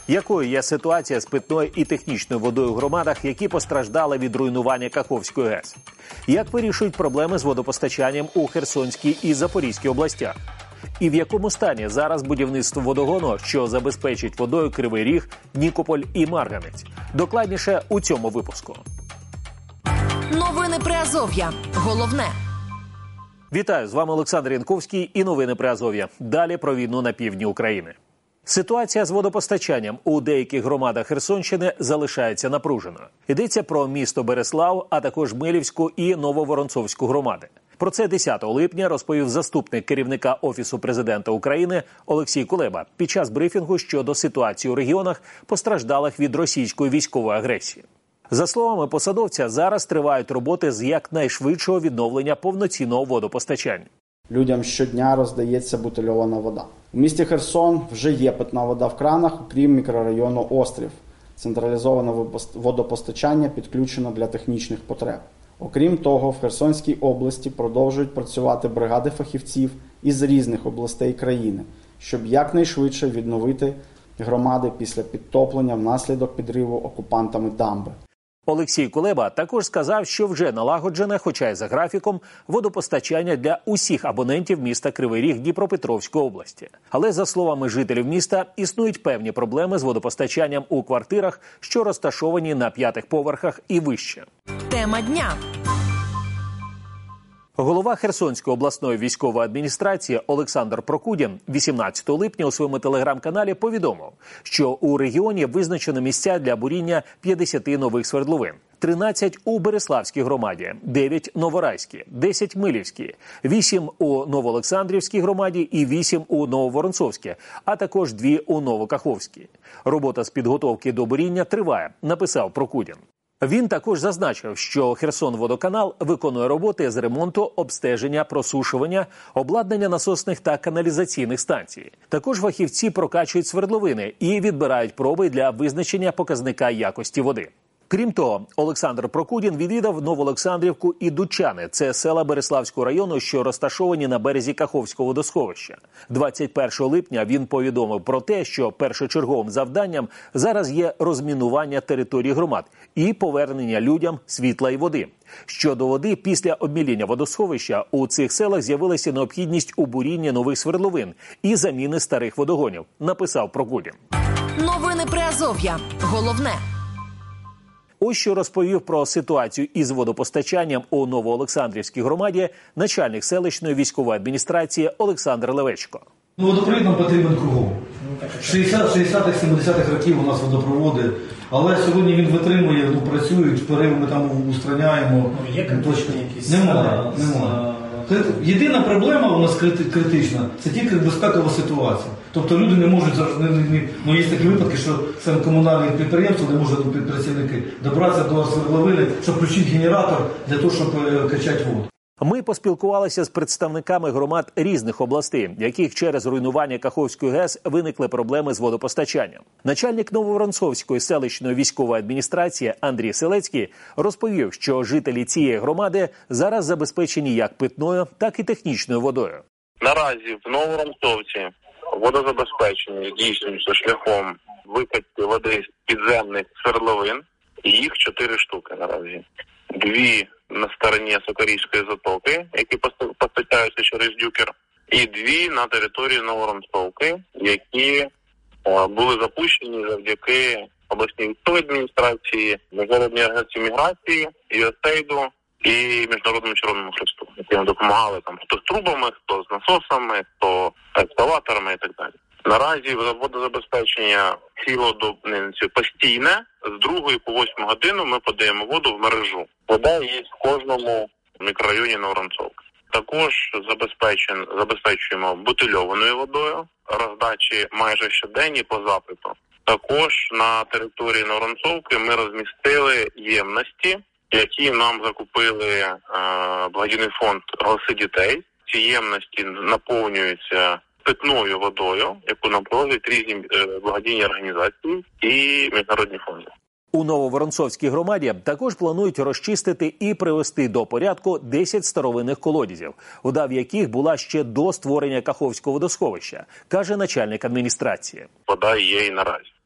Якою є ситуація з питною і технічною водою в громадах, які постраждали від руйнування Каховської ГЕС? Як вирішують проблеми з водопостачанням у Херсонській і Запорізькій областях? І в якому стані зараз будівництво водогону, що забезпечить водою Кривий Ріг, Нікополь і Марганець? Докладніше у цьому випуску. Новини Приазов'я. Головне. Вітаю, з вами Олександр Янковський і новини Приазов'я. Далі про війну на півдні України. Ситуація з водопостачанням у деяких громадах Херсонщини залишається напруженою. Йдеться про місто Берислав, а також Милівську і Нововоронцовську громади. Про це 10 липня розповів заступник керівника Офісу президента України Олексій Кулеба під час брифінгу щодо ситуації у регіонах, постраждалих від російської військової агресії. За словами посадовця, зараз тривають роботи з якнайшвидшого відновлення повноцінного водопостачання. Людям щодня роздається бутильована вода. У місті Херсон вже є питна вода в кранах, окрім мікрорайону Острів. Централізоване водопостачання підключено для технічних потреб. Окрім того, в Херсонській області продовжують працювати бригади фахівців із різних областей країни, щоб якнайшвидше відновити громади після підтоплення внаслідок підриву окупантами дамби. Олексій Кулеба також сказав, що вже налагоджене, хоча й за графіком, водопостачання для усіх абонентів міста Кривий Ріг Дніпропетровської області. Але, за словами жителів міста, існують певні проблеми з водопостачанням у квартирах, що розташовані на 5-х поверхах і вище. Тема дня. Голова Херсонської обласної військової адміністрації Олександр Прокудін 18 липня у своєму телеграм-каналі повідомив, що у регіоні визначено місця для буріння 50 нових свердловин. 13 у Бериславській громаді, 9 – Новорайській, 10 – Милівській, 8 – у Новоолександрівській громаді і 8 – у Нововоронцовській, а також 2 – у Новокаховській. Робота з підготовки до буріння триває, написав Прокудін. Він також зазначив, що Херсонводоканал виконує роботи з ремонту, обстеження, просушування, обладнання насосних та каналізаційних станцій. Також фахівці прокачують свердловини і відбирають проби для визначення показника якості води. Крім того, Олександр Прокудін відвідав Новоолександрівку і Дучани – це села Бериславського району, що розташовані на березі Каховського водосховища. 21 липня він повідомив про те, що першочерговим завданням зараз є розмінування території громад і повернення людям світла і води. Щодо води, після обміління водосховища у цих селах з'явилася необхідність у бурінні нових свердловин і заміни старих водогонів, написав Прокудін. Новини Приазов'я. Головне. Ось що розповів про ситуацію із водопостачанням у Новоолександрівській громаді начальник селищної військової адміністрації Олександр Левечко. Водопровід нам потрібен кругом. 60-х, 70-х років у нас водопроводи, але сьогодні він витримує, працюють, перериви ми там устраняємо. Є точки якісь? Немає. Єдина проблема у нас критична – це тільки безпекова ситуація. Тобто люди не можуть зараз, є такі випадки, що саме комунальні підприємства не можуть працівники добратися до свердловини, щоб включити генератор для того, щоб качати воду. Ми поспілкувалися з представниками громад різних областей, в яких через руйнування Каховської ГЕС виникли проблеми з водопостачанням. Начальник Нововоронцовської селищної військової адміністрації Андрій Селецький розповів, що жителі цієї громади зараз забезпечені як питною, так і технічною водою. Наразі в Нововоронцовці водозабезпечення здійснюється шляхом викачки води з підземних свердловин. Їх 4 штуки наразі. 2 на стороні Сокарівської затоки, які постачаються через Дюкер, і 2 на території Нововоронцовки, які були запущені завдяки обласній військовій адміністрації, Міжнародній організації міграції, ЮСАЙДу і Міжнародному Червоному Хресту, які нам допомагали там хто з трубами, хто з насосами, хто з екскаваторами і так далі. Наразі водозабезпечення постійне. З 2 по 8 годину ми подаємо воду в мережу. Вода є в кожному мікрорайоні Нововоронцовки. Також забезпечуємо бутильованою водою, роздачі майже щоденні по запиту. Також на території Нововоронцовки ми розмістили ємності, які нам закупили благодійний фонд «Голоси дітей». Ці ємності наповнюються питною водою, яку нам проводять різні благодійні організації і міжнародні фонди. У Нововоронцовській громаді також планують розчистити і привести до порядку 10 старовинних колодязів, вода в яких була ще до створення Каховського водосховища, каже начальник адміністрації. Вода є і наразі.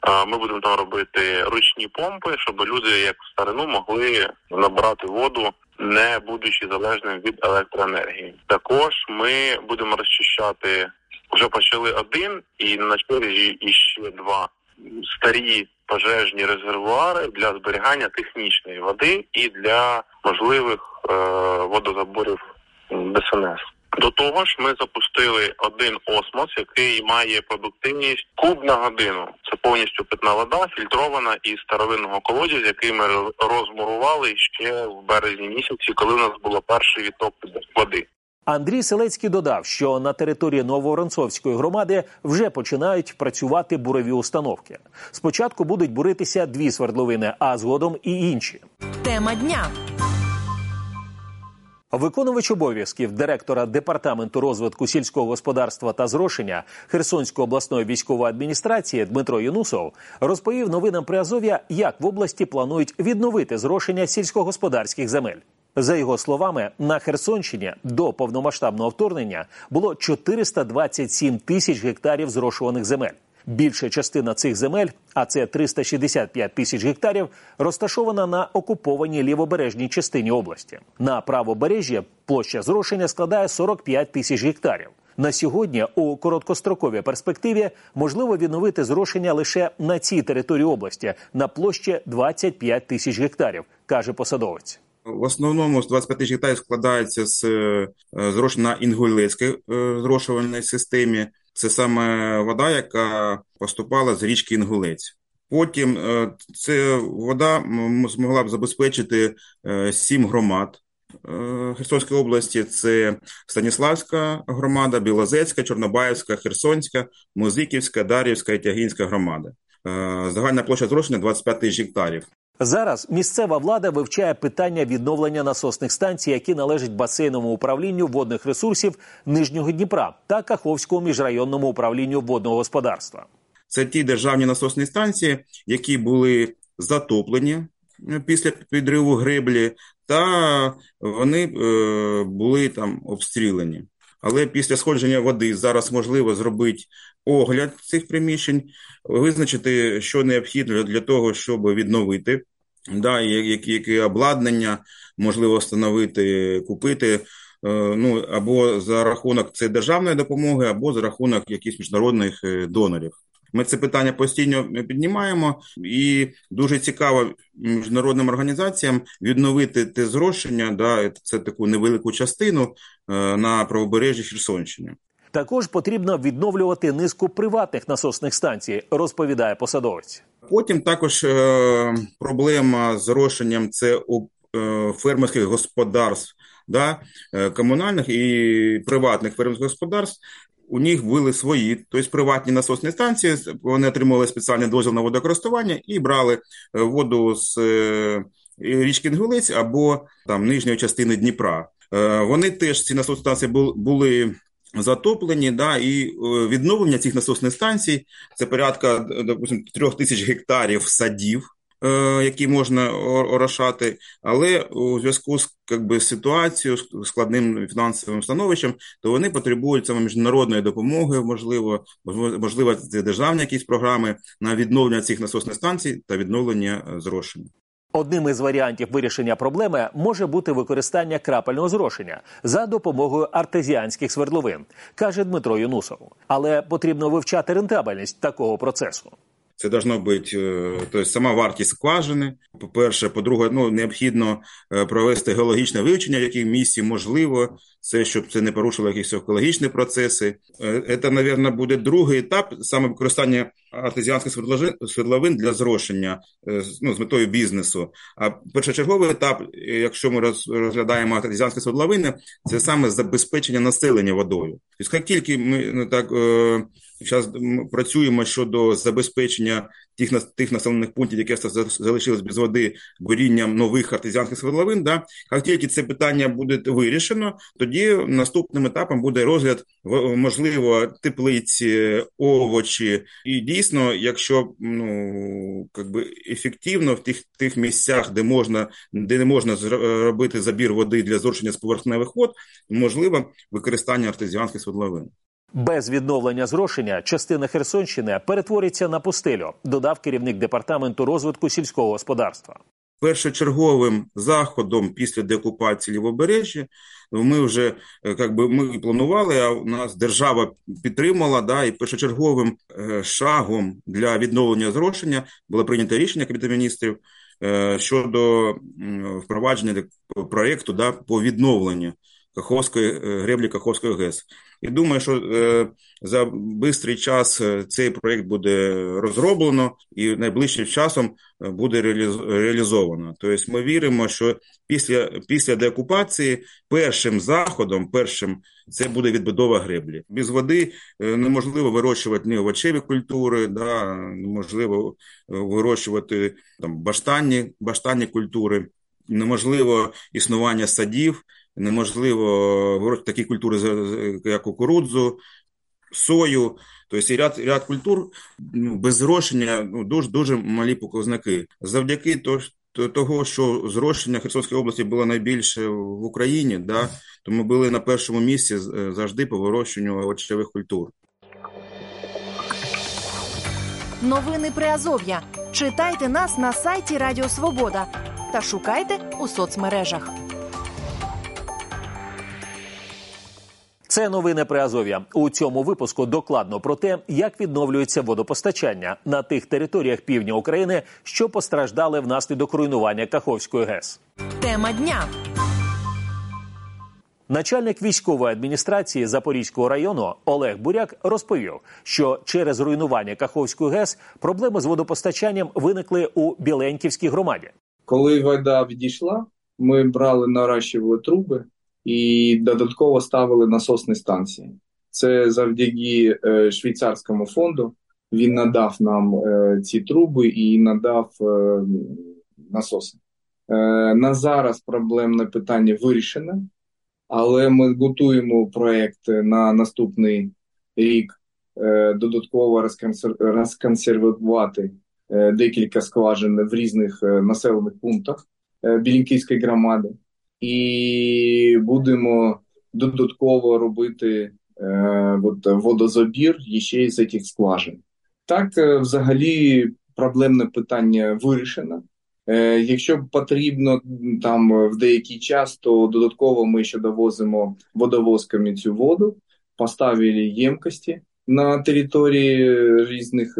Ми будемо там робити ручні помпи, щоб люди, як в старину, могли набирати воду, не будучи залежним від електроенергії. Також ми будемо розчищати, вже почали один, і на черзі іще два старі пожежні резервуари для зберігання технічної води і для можливих водозаборів ДСНС. До того ж, ми запустили один осмос, який має продуктивність куб на годину. Це повністю питна вода, фільтрована із старовинного колодязя, який ми розмурували ще в березні місяці, коли у нас було перший відток води. Андрій Селецький додав, що на території Нововоронцовської громади вже починають працювати бурові установки. Спочатку будуть буритися 2 свердловини, а згодом і інші. Тема дня. Виконувач обов'язків директора Департаменту розвитку сільського господарства та зрошення Херсонської обласної військової адміністрації Дмитро Юнусов розповів новинам Приазов'я, як в області планують відновити зрошення сільськогосподарських земель. За його словами, на Херсонщині до повномасштабного вторгнення було 427 тисяч гектарів зрошуваних земель. Більша частина цих земель, а це 365 тисяч гектарів, розташована на окупованій лівобережній частині області. На правобережжі площа зрошення складає 45 тисяч гектарів. На сьогодні у короткостроковій перспективі можливо відновити зрошення лише на цій території області на площі 25 тисяч гектарів, каже посадовець. В основному з 25 тисяч гектарів складається з зрошення на Інгулецькій зрошувальній системі. Це саме вода, яка поступала з річки Інгулець. Потім ця вода змогла б забезпечити 7 громад Херсонської області. Це Станіславська громада, Білозерська, Чорнобаївська, Херсонська, Музиківська, Дар'ївська і Тягінська громади. Загальна площа зрошення 25 тисяч гектарів. Зараз місцева влада вивчає питання відновлення насосних станцій, які належать басейновому управлінню водних ресурсів Нижнього Дніпра та Каховському міжрайонному управлінню водного господарства. Це ті державні насосні станції, які були затоплені після підриву греблі, та вони були там обстріляні. Але після сходження води зараз можливо зробити огляд цих приміщень, визначити, що необхідно для того, щоб відновити, яке обладнання можливо встановити, купити, або за рахунок це державної допомоги, або за рахунок якихось міжнародних донорів. Ми це питання постійно піднімаємо, і дуже цікаво міжнародним організаціям відновити те зрошення, це таку невелику частину на правобережжі Херсонщини. Також потрібно відновлювати низку приватних насосних станцій, розповідає посадовець. Потім також проблема з зрошенням – це у фермерських господарств, комунальних і приватних фермерських господарств. У них були свої, тобто приватні насосні станції, вони отримували спеціальний дозвіл на водокористування і брали воду з річки Інгулець або там нижньої частини Дніпра. Вони теж, ці насосні станції, були затоплені, і відновлення цих насосних станцій – це порядка, допустим, 3 тисяч гектарів садів, які можна орошати, але у зв'язку з ситуацією, складним фінансовим становищем, то вони потребують саме міжнародної допомоги, можливо, державні якісь програми на відновлення цих насосних станцій та відновлення зрошення. Одним із варіантів вирішення проблеми може бути використання крапельного зрошення за допомогою артезіанських свердловин, каже Дмитро Юнусов. Але потрібно вивчати рентабельність такого процесу. Це должно бути, сама вартість скважини, по-перше. По-друге, необхідно провести геологічне вивчення, в якому місці можливо, щоб це не порушило якісь екологічні процеси. Це, мабуть, буде другий етап, саме використання артезіанських свердловин для зрошення з метою бізнесу. А першочерговий етап, якщо ми розглядаємо артезіанські свердловини, це саме забезпечення населення водою. Тобто, як тільки ми зараз працюємо щодо забезпечення тих населених пунктів, які залишились без води, бурінням нових артезіанських свердловин, як тільки це питання буде вирішено, тоді наступним етапом буде розгляд, можливо, теплиць, овочі. І дійсно, якщо ефективно в тих місцях, де не можна робити забір води для зрошення з поверхневих вод, можливо використання артезіанських свердловин. Без відновлення зрошення частина Херсонщини перетвориться на пустелю, додав керівник департаменту розвитку сільського господарства. Першочерговим заходом після деокупації Лівобережжя ми вже ми планували, а у нас держава підтримала, і першочерговим шагом для відновлення зрошення було прийнято рішення Кабінету міністрів щодо впровадження проєкту по відновленню греблі Каховської ГЕС. І думаю, що за швидкий час цей проєкт буде розроблено і найближчим часом буде реалізовано. Тобто ми віримо, що після деокупації першим заходом, це буде відбудова греблі. Без води неможливо вирощувати ні овочеві культури, неможливо вирощувати баштанні культури, неможливо існування садів, неможливо вирощувати такі культури, як кукурудзу, сою. Тобто ряд культур без зрошення дуже малі показники. Завдяки того, що зрошення Херсонської області було найбільше в Україні, то ми були на першому місці завжди по вирощенню овочевих культур. Новини Приазов'я. Читайте нас на сайті Радіо Свобода та шукайте у соцмережах. Це новини Приазов'я. У цьому випуску докладно про те, як відновлюється водопостачання на тих територіях півдня України, що постраждали внаслідок руйнування Каховської ГЕС. Тема дня. Начальник військової адміністрації Запорізького району Олег Буряк розповів, що через руйнування Каховської ГЕС проблеми з водопостачанням виникли у Біленьківській громаді. Коли вода відійшла, ми наращували труби і додатково ставили насосні станції. Це завдяки швейцарському фонду. Він надав нам ці труби і надав насоси. На зараз проблемне питання вирішене, але ми готуємо проєкт на наступний рік додатково розконсервувати декілька скважин в різних населених пунктах Біленьківської громади. І будемо додатково робити водозабір ще з цих скважин. Так, взагалі, проблемне питання вирішено. Якщо потрібно в деякий час, то додатково ми ще довозимо водовозками цю воду, поставили ємкості на території різних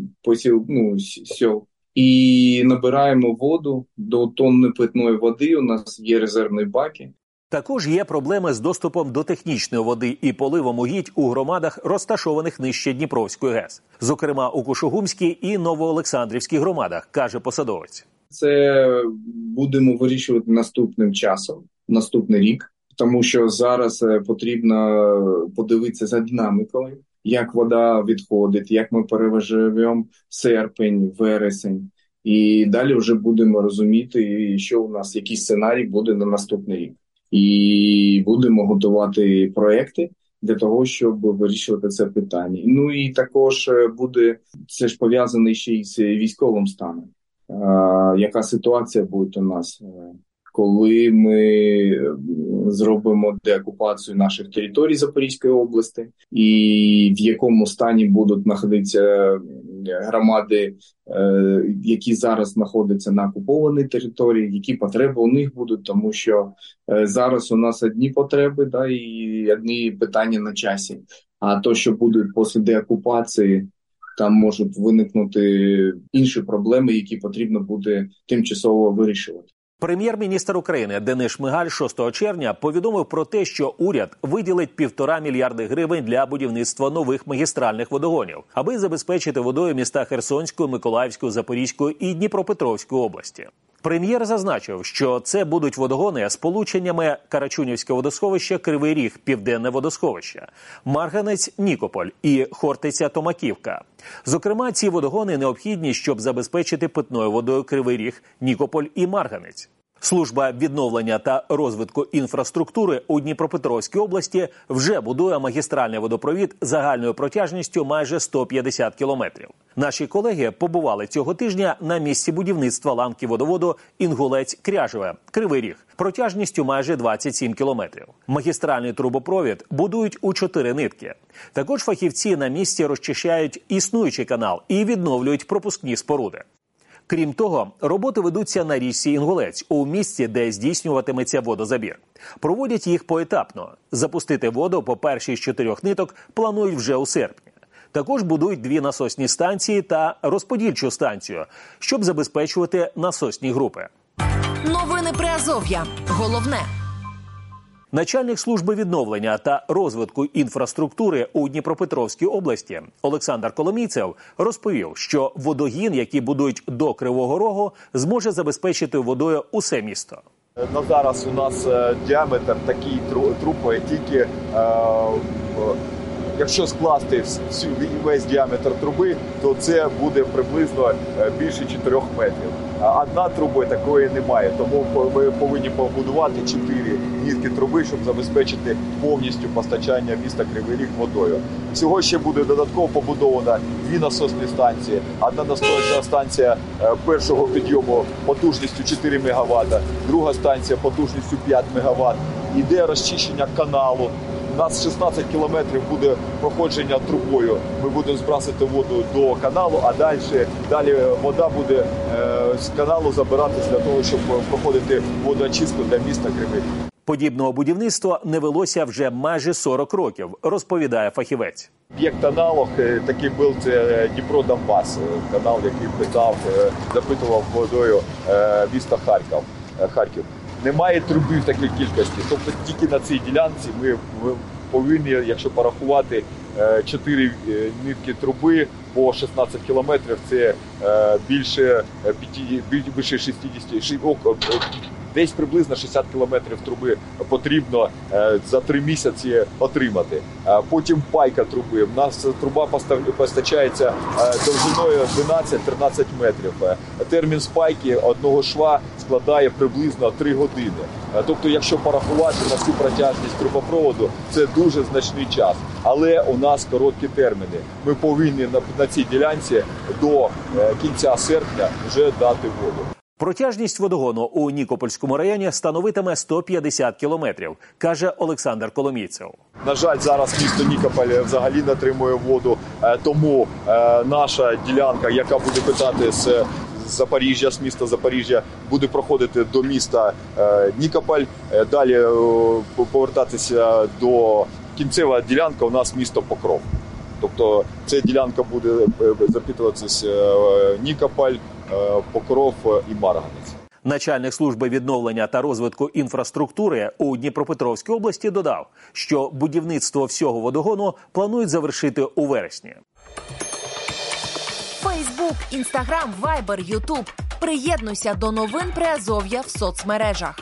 сел. І набираємо воду до тонни питної води, у нас є резервні баки. Також є проблеми з доступом до технічної води і поливом угідь у громадах, розташованих нижче Дніпровської ГЕС. Зокрема, у Кушугумській і Новоолександрівській громадах, каже посадовець. Це будемо вирішувати наступним часом, наступний рік, тому що зараз потрібно подивитися за динамікою, як вода відходить, як ми переживемо серпень, вересень. І далі вже будемо розуміти, що у нас, який сценарій буде на наступний рік. І будемо готувати проекти для того, щоб вирішувати це питання. Ну і також буде, це ж пов'язане ще й з військовим станом. Яка ситуація буде у нас, коли ми зробимо деокупацію наших територій Запорізької області, і в якому стані будуть знаходитися громади, які зараз знаходяться на окупованій території, які потреби у них будуть, тому що зараз у нас одні потреби, і одні питання на часі. А то, що буде після деокупації, там можуть виникнути інші проблеми, які потрібно буде тимчасово вирішувати. Прем'єр-міністр України Денис Шмигаль 6 червня повідомив про те, що уряд виділить 1,5 мільярди гривень для будівництва нових магістральних водогонів, аби забезпечити водою міста Херсонської, Миколаївської, Запорізької і Дніпропетровської області. Прем'єр зазначив, що це будуть водогони з полученнями Карачунівське водосховище, Кривий Ріг, Південне водосховище, Марганець, Нікополь і Хортиця, Томаківка. Зокрема, ці водогони необхідні, щоб забезпечити питною водою Кривий Ріг, Нікополь і Марганець. Служба відновлення та розвитку інфраструктури у Дніпропетровській області вже будує магістральний водопровід загальною протяжністю майже 150 кілометрів. Наші колеги побували цього тижня на місці будівництва ланки водоводу Інгулець-Кряжеве, Кривий Ріг, протяжністю майже 27 кілометрів. Магістральний трубопровід будують у 4 нитки. Також фахівці на місці розчищають існуючий канал і відновлюють пропускні споруди. Крім того, роботи ведуться на річці Інгулець, у місці, де здійснюватиметься водозабір. Проводять їх поетапно. Запустити воду по першій з 4 ниток планують вже у серпні. Також будують 2 насосні станції та розподільчу станцію, щоб забезпечувати насосні групи. Новини Приазов'я. Головне. Начальник служби відновлення та розвитку інфраструктури у Дніпропетровській області Олександр Коломійцев розповів, що водогін, який будують до Кривого Рогу, зможе забезпечити водою усе місто. На зараз у нас діаметр такий труби, тільки якщо скласти весь діаметр труби, то це буде приблизно більше 4 метрів. Одна труба такої немає, тому ми повинні побудувати 4 нитки труби, щоб забезпечити повністю постачання міста Кривий Ріг водою. Всього ще буде додатково побудовано 2 насосні станції. Одна насосна станція першого підйому потужністю 4 МВт, друга станція потужністю 5 МВт. Іде розчищення каналу. У нас 16 кілометрів буде проходження трубою. Ми будемо збрасувати воду до каналу, а далі вода буде з каналу забиратися для того, щоб проходити водоочистку для міста Кривий Ріг. Подібного будівництва не велося вже майже 40 років, розповідає фахівець. Об'єкт аналог такий був, це Дніпро-Донбас, канал, який запитував водою міста Харків. Немає труби в такій кількості, тобто тільки на цій ділянці ми повинні, якщо порахувати, 4 нитки труби по 16 кілометрів, це більше 60, десь приблизно 60 кілометрів труби потрібно за 3 місяці отримати. Потім пайка труби. У нас труба постачається довжиною 12-13 метрів. Термін спайки одного шва складає приблизно 3 години. Тобто, якщо порахувати на всю протяжність трубопроводу, це дуже значний час. Але у нас короткі терміни. Ми повинні на цій ділянці до кінця серпня вже дати воду. Протяжність водогону у Нікопольському районі становитиме 150 кілометрів, каже Олександр Коломійцев. На жаль, зараз місто Нікополь взагалі не отримує воду, тому наша ділянка, яка буде питати з Запоріжжя, з міста Запоріжжя, буде проходити до міста Нікополь, далі повертатися до кінцева ділянка у нас місто Покров. Тобто ця ділянка буде запитуватися Нікополь, Покров і Марганець. Начальник служби відновлення та розвитку інфраструктури у Дніпропетровській області додав, що будівництво всього водогону планують завершити у вересні. Фейсбук, Інстаграм, Вайбер, Ютуб. Приєднуйся до новин Приазов'я в соцмережах.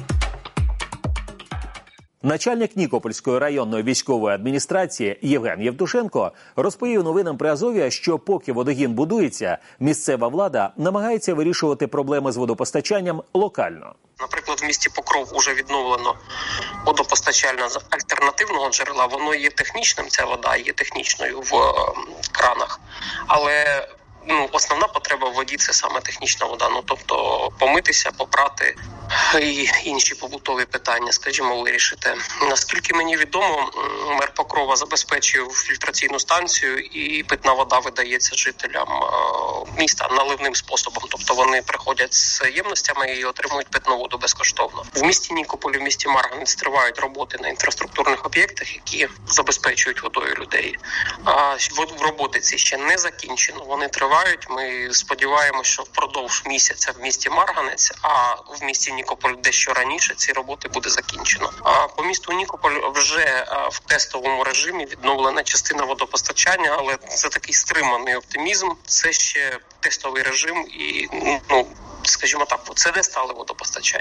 Начальник Нікопольської районної військової адміністрації Євген Євтушенко розповів новинам Приазов'я, що поки водогін будується, місцева влада намагається вирішувати проблеми з водопостачанням локально. Наприклад, в місті Покров уже відновлено водопостачання з альтернативного джерела. Воно є технічним, ця вода є технічною в кранах, але основна потреба в воді – це саме технічна вода. Тобто помитися, попрати і інші побутові питання, скажімо, вирішити. Наскільки мені відомо, мер Покрова забезпечив фільтраційну станцію і питна вода видається жителям міста наливним способом. Тобто вони приходять з ємностями і отримують питну воду безкоштовно. В місті Нікополі, в місті Марганець тривають роботи на інфраструктурних об'єктах, які забезпечують водою людей. Роботи ці ще не закінчено, вони тривають. Ми сподіваємося, що впродовж місяця в місті Марганець, а в місті Нікополь дещо раніше ці роботи буде закінчено. А по місту Нікополь вже в тестовому режимі відновлена частина водопостачання, але це такий стриманий оптимізм. Це ще тестовий режим і, скажімо так, це не стале водопостачання.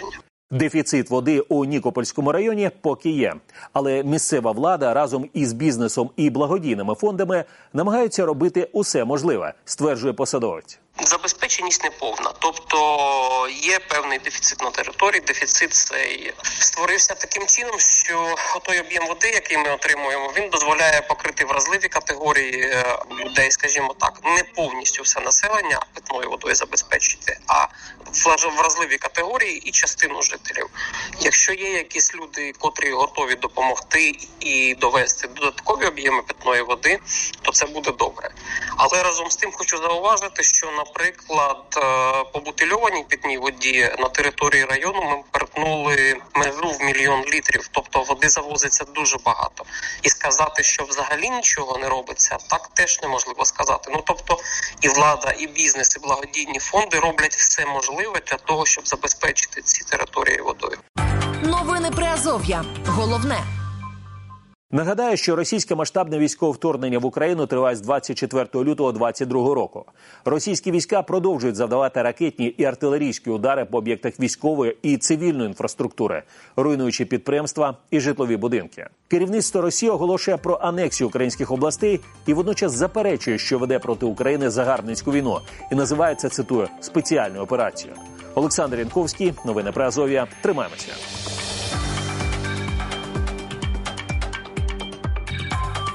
Дефіцит води у Нікопольському районі поки є. Але місцева влада разом із бізнесом і благодійними фондами намагаються робити усе можливе, стверджує посадовець. Забезпеченість неповна, тобто є певний дефіцит на території, дефіцит цей створився таким чином, що той об'єм води, який ми отримуємо, він дозволяє покрити вразливі категорії людей, скажімо так, не повністю все населення питною водою забезпечити, а вразливі категорії і частину жителів. Якщо є якісь люди, котрі готові допомогти і довести додаткові об'єми питної води, то це буде добре. Але разом з тим хочу зауважити, що, наприклад, по бутильованій питній воді на території району ми перетнули межу в 1 мільйон літрів, тобто води завозиться дуже багато. І сказати, що взагалі нічого не робиться, так теж неможливо сказати. Тобто і влада, і бізнес, і благодійні фонди роблять все можливе для того, щоб забезпечити ці території водою. Новини Приазов'я. Головне. Нагадаю, що російське масштабне військове вторгнення в Україну триває з 24 лютого 2022 року. Російські війська продовжують завдавати ракетні і артилерійські удари по об'єктах військової і цивільної інфраструктури, руйнуючи підприємства і житлові будинки. Керівництво Росії оголошує про анексію українських областей і водночас заперечує, що веде проти України загарбницьку війну і називає це, цитую, спеціальною операцією. Олександр Янковський, новини Приазов'я. Тримаємося.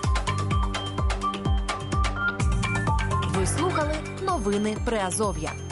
Ви слухали новини Приазов'я.